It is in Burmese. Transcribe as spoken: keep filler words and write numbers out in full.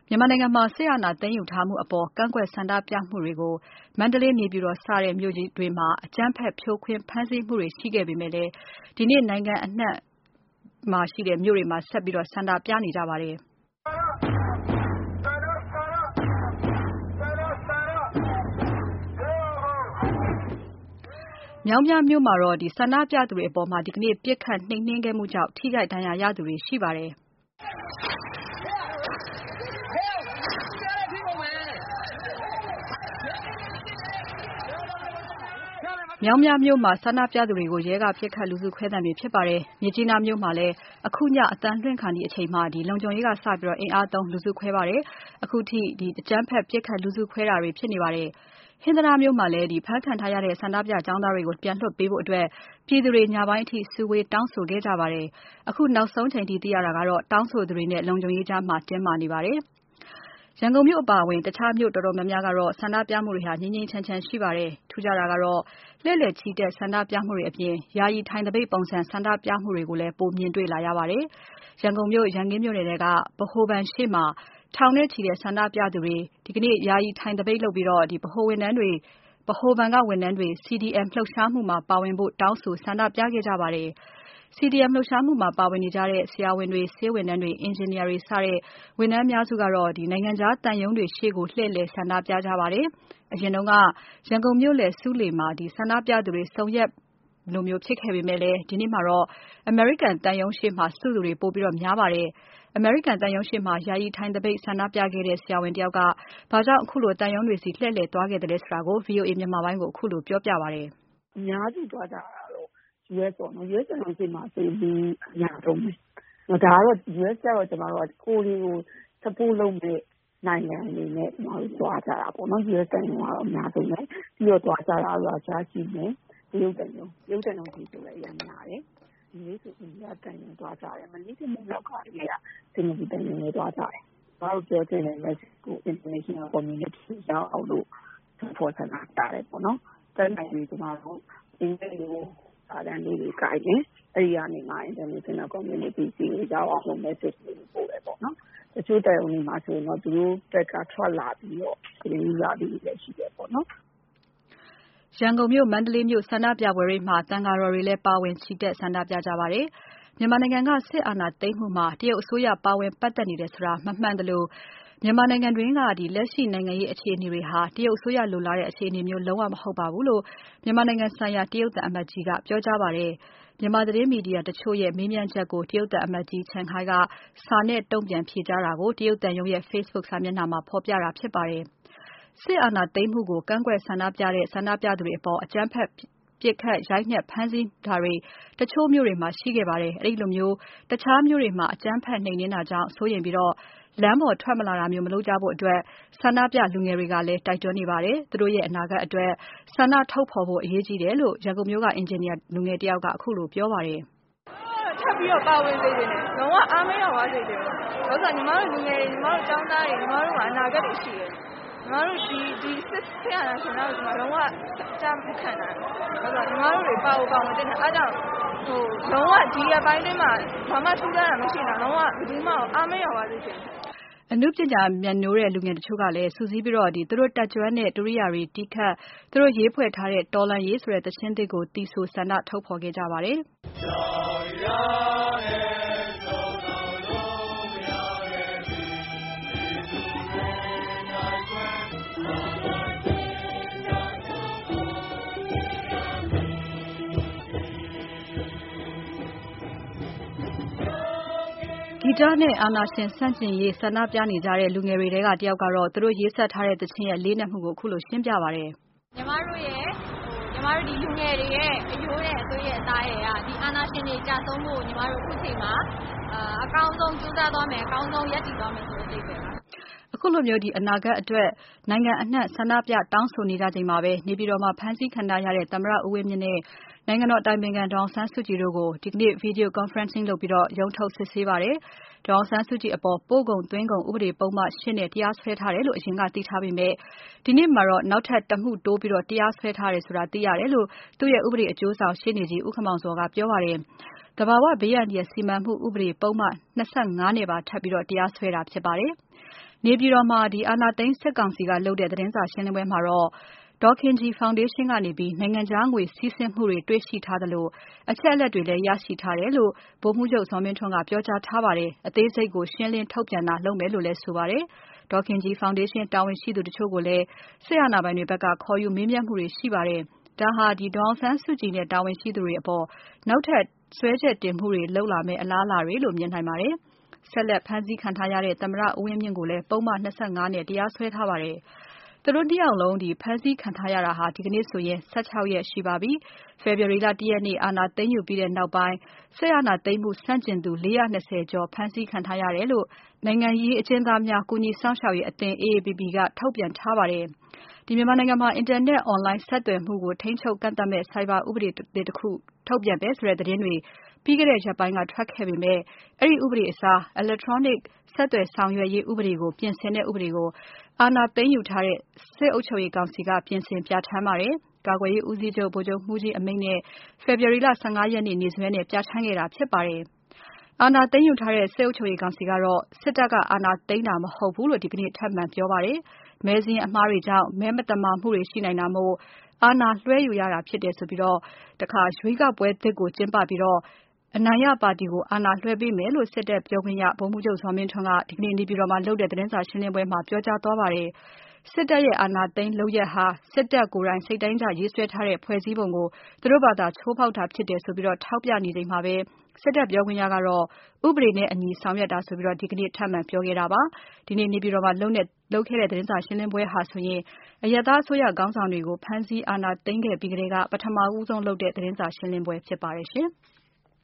မြန်မာနိုင်ငံမှာစစ်အာဏာသိမ်းယူထားမှုအပေါ်ကန့်ကွက်ဆန္ဒပြမှုတွေကိုမန္တလေးနေပြည်တော်စတဲ့မြို့ကြီးတွေမှာအကြမ်းဖက်ဖြိုခွင်းဖမ်းဆီးမှုတွေရှိခဲ့ပေမဲ့လည်းဒီနေ့နိုင်ငံအနှံ့မှာရှိတဲ့မြို့တွေမှာဆက်ပြီးဆန္ဒပြနေကြပါတယ်။မြောင်းမြမြို့မှာတော့ဒီဆန္ဒပြသူတွေအပေါ်မှာဒီကနေ့ပြစ်ခတ်နှိမ်နှင်းခဲ့မှုကြောင့်ထိခိုက်ဒဏ်ရာရသူတွေရှိပါတယ်။မြောင်းမြမြို့မှာဆန္ဒပြသူတွေကိုရဲကပြစ်ခတ်လူစုခွဲသံတွေဖြစ်ပါတယ်။မြကြီးနားမြို့မှာလည်းအခုညအတန်းလွှင့်ခါနီးအချိန်မှာဒီလုံခြုံရေးကစပြီးတော့အင်အားသုံးလူစုခွဲပါတယ်။အခုထိဒီအကြမ်းဖက်ပြစ်ခတ်လူစုခွဲတာတွေဖြစ်နေပါတယ်။ဟင်္သာတမြို့မှာလည်းဒီဖမ်းခံထားရတဲ့ဆန္ဒပြကျောင်းသားတွေကိုပြန်လွှတ်ပေးဖို့အတွက်ပြည်သူတွေညပိုင်းအထိစုဝေးတောင်းဆိုခဲ့ကြပါတယ်။အခုနောက်ဆုံးချိန်ထိသိရတာကတော့တောင်းဆိုသူတွေနဲ့လုံခြုံရေးကြားမှာတင်းမာနေပါတယ်။ရန်ကုန်မြို့အပါအဝင်တခြားမြို့တော်တော်များများကတော့ဆန္ဒပြမှုတွေဟာငြိမ်းငြိမ်းချမ်းချမ်းရှိပါတယ်။ထူးခြားတာကတော့လှည့်လည်ချီတက်ဆန္ဒပြမှုတွေအပြင်ယာယီထိုင်သပိတ်ပုံစံဆန္ဒပြမှုတွေကိုလည်းပုံမြင်တွေ့လာရပါတယ်။ရန်ကုန်မြို့ရန်ကင်းမြို့နယ်ကဗဟိုဘဏ်ရှေ့မှာထောင်နဲ့ချီတဲ့ဆန္ဒပြသူတွေဒီကနေ့ယာယီထိုင်သပိတ်လုပ်ပြီးတော့ဒီဗဟိုဝန်ထမ်းတွေဗဟိုဘဏ်ကဝန်ထမ်းတွေ စီ ဒီ အမ် လှုပ်ရှားမှုမှာပါဝင်ဖို့တောင်းဆိုဆန္ဒပြခဲ့ကြပါတယ်။စီ ဒီ အမ် လှုပ်ရှားမှုမှာပါဝင်နေကြတဲ့ဆရာဝန်တွေဆေးဝန်ထမ်းတွေအင်ဂျင်နီယာတွေစတဲ့ဝန်ထမ်းအများစုကတော့ဒီနိုင်ငံခြားတန်ယုံတွေရှေ့ကိုလှည့်လည်ဆန္ဒပြကြပါတယ်။အရင်တုန်းကရန်ကုန်မြို့လယ်ဆူးလေမှာဒီဆန္ဒပြသူတွေစုံရက်လိုမျိုးဖြစ်ခဲ့ပေမဲ့လည်းဒီနေ့မှာတော့အမေရိကန်တန်ယုံရှေ့မှာစုသူတွေပိုပြီးတော့များပါတယ်။အမေရိကန်တန်ယုံရှေ့မှာယာယီထိုင်သပိတ်ဆန္ဒပြခဲ့တဲ့ဆရာဝန်တယောက်ကဘာကြောင့်အခုလိုတန်ယုံတွေစီလှည့်လည်သွားခဲ့တယ်လဲဆိုတာကို ဗွီအိုအေ မြန်မာပိုင်းကိုအခုလိုပြောပြပါတယ်။အများစုသွားကြတာတော့ ယူအက်စ် ပေါ့နော် ယူအက်စ် တန်ယုံရှေ့မှာဆိုပြီးအများဆုံးပဲ။ဒါကတော့ ယူအက်စ် ကျတော့ကျွန်တော်တို့ကိုရီကို support လုပ်မဲ့နိုင်ငံအနေနဲ့ကျွန်တော်တို့သွားကြတာပေါ့နော် ယူအက်စ် တန်ယုံကတော့အများဆုံးပဲပြီးတော့သွားကြတာရုရှားရှိမယ်တရုတ်တန်ယုံတရုတ်တန်ယုံကြီးဆိုလည်းအများများတယ်ဒီနေ့ဆိုအိန္ဒိယတန်ယုံသွားကြတယ်မနေ့ကနေ့လောက်ကတည်းကစင်ကာပူတန်ယုံလည်းသွားကြတယ်ဘာလို့ပြောချင်လဲမက်ဆီကို international community ရောက်အောင်လို့ support ဆန္ဒပြတယ်ပေါ့နော်တဲ့နိုင်ငံတွေကျွန်တော်တို့အင်္ဂလိပ်လိုအာရန်လေးတွေကြိုက်တယ်အဲ့ဒီကနေမှ international community ကိုရောက်အောင်လို့ message လေးပို့တယ်ပေါ့နော်တချို့တန်ယုံတွေမှာဆိုတော့သူတို့တက်ကထွက်လာပြီးတော့ပြည်လာပြီးလည်းရှိတယ်ပေါ့နော်ရန်ကုန်မြို့မန္တလေးမြို့ဆန္ဒပြပွဲတွေမှာသံဃာတော်တွေလည်းပါဝင်ချီတက်ဆန္ဒပြကြပါတယ်။မြန်မာနိုင်ငံကစစ်အာဏာသိမ်းမှုမှာတရုတ်အစိုးရပါဝင်ပတ်သက်နေတယ်ဆိုတာမမှန်သလိုမြန်မာနိုင်ငံတွင်းကဒီလက်ရှိနိုင်ငံရေးအခြေအနေတွေဟာတရုတ်အစိုးရလိုလားတဲ့အခြေအနေမျိုးလုံးဝမဟုတ်ပါဘူးလို့မြန်မာနိုင်ငံဆိုင်ရာတရုတ်သံအမတ်ကြီးကပြောကြားပါတယ်။မြန်မာသတင်းမီဒီယာတချို့ရဲ့မေးမြန်းချက်ကိုတရုတ်သံအမတ်ကြီးချန်ခိုင်ကစာနဲ့တုံ့ပြန်ဖြေကြားတာကိုတရုတ်သံရုံးရဲ့ Facebook စာမျက်နှာမှာဖော်ပြတာဖြစ်ပါတယ်။စစ်အာဏာသိမ်းမှုကိုကန့်ကွက်ဆန္ဒပြတဲ့ဆန္ဒပြသူတွေအပေါ်အကြမ်းဖက်ပစ်ခတ်ရိုက်နှက်ဖမ်းဆီးတာတွေတချို့မြို့တွေမှာရှိခဲ့ပါတယ်။အဲဒီလိုမျိုးတခြားမြို့တွေမှာအကြမ်းဖက်နှိမ်နင်းတာကြောင့်စိုးရိမ်ပြီးတော့လမ်းပေါ်ထွက်မလာတာမျိုးမလုပ်ကြဖို့အတွက်ဆန္ဒပြလူငယ်တွေကလည်းတိုက်တွန်းနေပါတယ်။သူတို့ရဲ့အနာဂတ်အတွက်ဆန္ဒထုတ်ဖော်ဖို့အရေးကြီးတယ်လို့ရန်ကုန်မြို့ကအင်ဂျင်နီယာလူငယ်တယောက်ကအခုလိုပြောပါတယ်။ထပ်ပြီးတော့ပါဝင်စေတယ်။လုံးဝအားမရပါစေတယ်။ဒါဆိုညီမတို့လူငယ်တွေညီမတို့ကျောင်းသားတွေညီမတို့ကအနာဂတ်တွေရှိတယ်။ညီမတို့ဒီဒီစစ်ဖက်ရတာဆိုတော့ဒီမှာလုံးဝကြားမခံနိုင်ဘူး။ဒါဆိုညီမတို့တွေပါဖို့ပါဝင်တဲ့အားကြောင့်ဟိုလုံးဝဒီအပိုင်းတွေမှာဘာမှထူးခြားတာမရှိတာလုံးဝဘယ်သူမှအားမရပါစေချင်အနုပညာမြတ်နိုးတဲ့လူငယ်တချို့ကလည်းစူးစီးပြီးတော့ဒီသူတို့တက်ကြွတဲ့ဒုရိယာတွေတီးခတ်သူတို့ရေးဖွဲ့ထားတဲ့တော်လန်ရေးဆိုတဲ့သချင်းသစ်ကိုတီးဆိုဆန္ဒထုတ်ဖော်ခဲ့ကြပါတယ်ဂီတနဲ့အာဏာရှင်ဆန့်ကျင်ရေးဆန္ဒပြနေကြတဲ့လူငယ်တွေထဲကတယောက်ကတော့သူတို့ရေးဆက်ထားတဲ့သချင်းရဲ့လေးနက်မှုကိုအခုလိုရှင်းပြပါတယ်။ညီမတို့ရဲ့ညီမတို့ဒီလူငယ်တွေရဲ့အယိုးရဲ့အသွေးရဲ့အသားရဲ့ကဒီအာဏာရှင်တွေကြာဆုံးဖို့ညီမတို့အခုချိန်မှာအကောင်းဆုံးကြိုးစားသွားမယ်အကောင်းဆုံးရပ်တည်သွားမယ်ဆိုတဲ့အသေးပဲပါ။အခုလိုမျိုးဒီအနာဂတ်အတွက်နိုင်ငံအနှံ့ဆန္ဒပြတောင်းဆိုနေကြချိန်မှာပဲနေပြည်တော်မှာဖမ်းဆီးခံထားရတဲ့သမ္မတဦးဝင်းမြင့်နဲ့နိုင်ငံတော်အတိုင်ပင်ခံဒေါ်အောင်ဆန်းစုကြည်တို့ကိုဒီကနေ့ Video Conferencing လုပ်ပြီးတော့ရုံးထုတ်စစ်ဆေးပါတယ်။ဒေါ်အောင်ဆန်းစုကြည်အပေါ်ပို့ကုန်သွင်းကုန်ဥပဒေပုံမှန်ရှင်းနဲ့တရားစွဲထားတယ်လို့အရင်ကသိထားပေမဲ့ဒီနေ့မှာတော့နောက်ထပ်တမှုတိုးပြီးတော့တရားစွဲထားတယ်ဆိုတာသိရတယ်လို့သူ့ရဲ့ဥပဒေအကျိုးဆောင်ရှင်းနေကြီးဦးခမောင်စောကပြောပါတယ်။တဘာဝဘေးရန်စီမံမှုဥပဒေပုံမှန်၂၅နဲ့ပါထပ်ပြီးတော့တရားစွဲတာဖြစ်ပါတယ်။နေပြည်တော်မှာဒီအာဏာသိမ်းစစ်ကောင်စီကလုပ်တဲ့သတင်းစာရှင်းလင်းပွဲမှာတော့ဒေါ်ခင်ကြည်ဖောင်ဒေးရှင်းကနေပြီးနိုင်ငံခြားငွေစီးဆင်းမှုတွေတွေ့ရှိထားသလိုအချက်အလက်တွေလည်းရရှိထားတယ်လို့ဗိုလ်မှူးချုပ်ဇော်မင်းထွန်းကပြောကြားထားပါတယ်။အသေးစိတ်ကိုရှင်းလင်းထုတ်ပြန်တာလုပ်မယ်လို့လည်းဆိုပါတယ်။ဒေါ်ခင်ကြည်ဖောင်ဒေးရှင်းတာဝန်ရှိသူတချို့ကိုလည်းစစ်အာဏာပိုင်တွေဘက်ကခေါ်ယူမေးမြန်းမှုတွေရှိပါတယ်။ဒါဟာဒီဒေါ်အောင်ဆန်းစုကြည်နဲ့တာဝန်ရှိသူတွေအပေါ်နောက်ထပ်ဆွဲချက်တင်မှုတွေလုပ်လာမယ့်အလားအလာတွေလို့မြင်နိုင်ပါတယ်။ဆက်လက်ဖမ်းဆီးခံထားရတဲ့သမ္မတဦးဝင်းမြင့်ကိုလည်းပုဒ်မ၂၅နဲ့တရားစွဲထားပါတယ်။သူတို့တယောက်လုံးဒီဖမ်းဆီးခံထားရတာဟာဒီကနေ့ဆိုရင်၁၆ရက်ရှိပါပြီ။ ဖေဖော်ဝါရီလ၁ရက်နေ့အာဏာသိမ်းယူပြီးတဲ့နောက်ပိုင်းစစ်အာဏာသိမ်းမှုဆန့်ကျင်သူ၄၂၀ကျော်ဖမ်းဆီးခံထားရတယ်လို့နိုင်ငံရေးအကျဉ်းသားများကူညီစောင့်ရှောက်ရေးအသင်း A A P P ကထုတ်ပြန်ထားပါတယ်။ဒီမြန်မာနိုင်ငံမှာအင်တာနက်အွန်လိုင်းဆက်သွယ်မှုကိုထိန်းချုပ်ကန့်သတ်မဲ့ဆိုင်ဘာဥပဒေတစ်ခုထုတ်ပြန်ပဲဆိုတဲ့သတင်းတွေပြီးခဲ့တဲ့ရက်ပိုင်းကထွက်ခဲ့ပေမဲ့အဲ့ဒီဥပဒေအစား Electronic ဆက်သွယ်ဆောင်ရွက်ရေးဥပဒေကိုပြင်ဆင်တဲ့ဥပဒေကိုအာဏာသိမ်းယူထားတဲ့စစ်အုပ်ချုပ်ရေးကောင်စီကပြင်ဆင်ပြဋ္ဌာန်းပါတယ်။ကာကွယ်ရေးဦးစီးချုပ်ဗိုလ်ချုပ်မှူးကြီးအမိန့်နဲ့ဖေဖော်ဝါရီလ၁၅ရက်နေ့နေ့စွဲနဲ့ပြဋ္ဌာန်းခဲ့တာဖြစ်ပါတယ်။အာဏာသိမ်းယူထားတဲ့စစ်အုပ်ချုပ်ရေးကောင်စီကတော့စစ်တပ်ကအာဏာသိမ်းတာမဟုတ်ဘူးလို့ဒီကနေ့ထပ်မံပြောပါတယ်။မဲစင်းအမှားတွေကြောင့်မဲမတမာမှုတွေရှိနိုင်တာမို့အာဏာလွှဲယူရတာဖြစ်တယ်ဆိုပြီးတော့တခါရွေးကောက်ပွဲသစ်ကိုကျင်းပပြီးတော့အနိုင်ရပါတီကိုအာဏာလွှဲပေးမယ်လို့စစ်တပ်ပြောခွင့်ရဗိုလ်မှူးချုပ်ဇော်မင်းထွန်းကဒီကနေ့နေပြည်တော်မှာလုပ်တဲ့သတင်းစာရှင်းလင်းပွဲမှာပြောကြားသွားပါတယ်။စစ်တပ်ရဲ့အာဏာသိမ်းလုပ်ရက်ဟာစစ်တပ်ကိုယ်တိုင်စိတ်တိုင်းကြရေးဆွဲထားတဲ့ဖွဲ့စည်းပုံကိုသူတို့ဘာသာချိုးဖောက်တာဖြစ်တယ်ဆိုပြီးတော့ထောက်ပြနေချိန်မှာပဲစစ်တပ်ပြောခွင့်ရကတော့ဥပဒေနဲ့အညီဆောင်ရွက်တာဆိုပြီးတော့ဒီကနေ့ထပ်မံပြောခဲ့တာပါ။ဒီနေ့နေပြည်တော်မှာလုပ်တဲ့လုပ်ခဲ့တဲ့သတင်းစာရှင်းလင်းပွဲဟာဆိုရင်အရပ်သားအစိုးရခေါင်းဆောင်တွေကိုဖမ်းဆီးအာဏာသိမ်းခဲ့ပြီးကတည်းကပထမဦးဆုံးလုပ်တဲ့သတင်းစာရှင်းလင်းပွဲဖြစ်ပါတယ်ရှင်။